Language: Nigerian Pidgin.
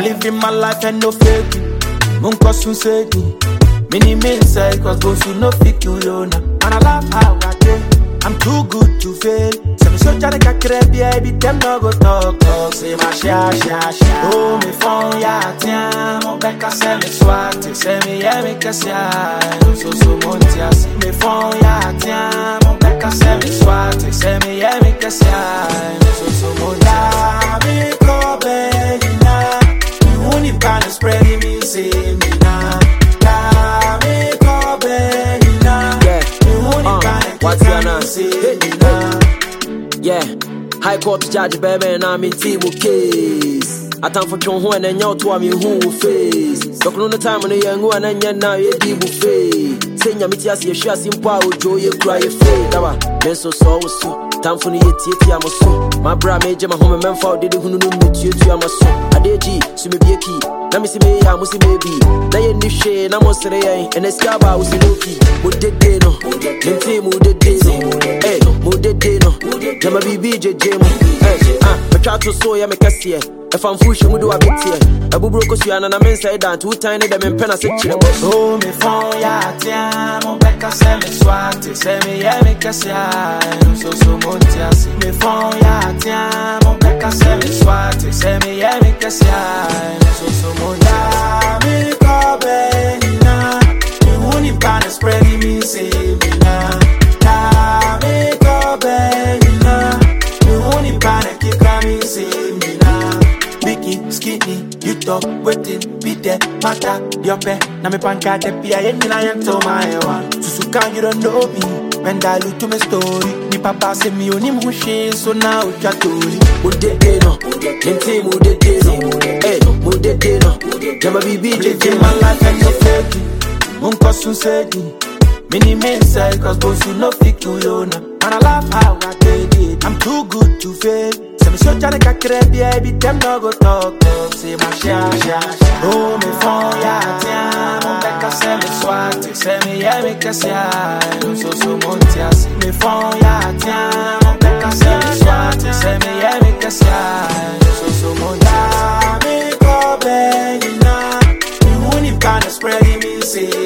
living my life and no faking. Munko soon said me. Many men say cause those who no fake you yona. And I love how I do. I'm too good to fail. Say me so jare kakre baby them no go talk. Say my sha. Oh me phone ya tiens. Mon bec a say me swat. Say me yeah me kasia. So montia. See me phone ya tiens. Mon bec a say me swat. Say me yeah me kasia. So montia. Me go baby na. You only can spread me say me na. Me go baby na. You only can. What's your name? Yeah, High Court judge baby and I'm in team case. I time for John Juan and y'all to me who face. Talk on the time on the young one and yet now you deal buffet. Saying your mitias, your shares in power, Joe, you cry your fate. Men so time for the 80 I'm so. My bra major, my home and for did who meet you to my son. I did G, so maybe a key. Let me see me, I must baby. Now you new shade, I'm most today, and the scaba was low-key. Would did they know? Them team would did they know? Hey, would did they know? Never be BJ Jamo. Hey, but try to so ya make us here. If I'm full, we do a bit here. A bubro cause you and I'm inside down, too tiny, them in pen as a chill. Oh, me phone ya, tiens, mon bec a say me swat, say me yeah, me cassia. So montia, see me phone ya, tiens, mon bec a say me swat, say me yeah, me cassia. So montia, me go baby na. You only can spread me say me na. Me go baby na. You only can keep me say me na. Biggie, skinny, you talk, waiting, be there, matter, your pay. Na me panka de pia, and I am to my one. Susuka, you don't know me. When I look to my story, ni papa say me only mushe, so now it's your story. Would they know? Them team would they know? Hey, would they know? Never be BJ, my life and no faking. Munko soon said me. Many men say cause those who no fake you yona. And I love how I did it. I'm too good to fail. Say me so jare kakre baby them no go talk. Say my sha. Oh me phone ya tiens. Mon bec a say me swat. Say me yeah me kasia. So montia. See me phone ya tiens. Mon bec a say me swat. Say me yeah me kasia. So montia. Me go baby na. You only can spread me say.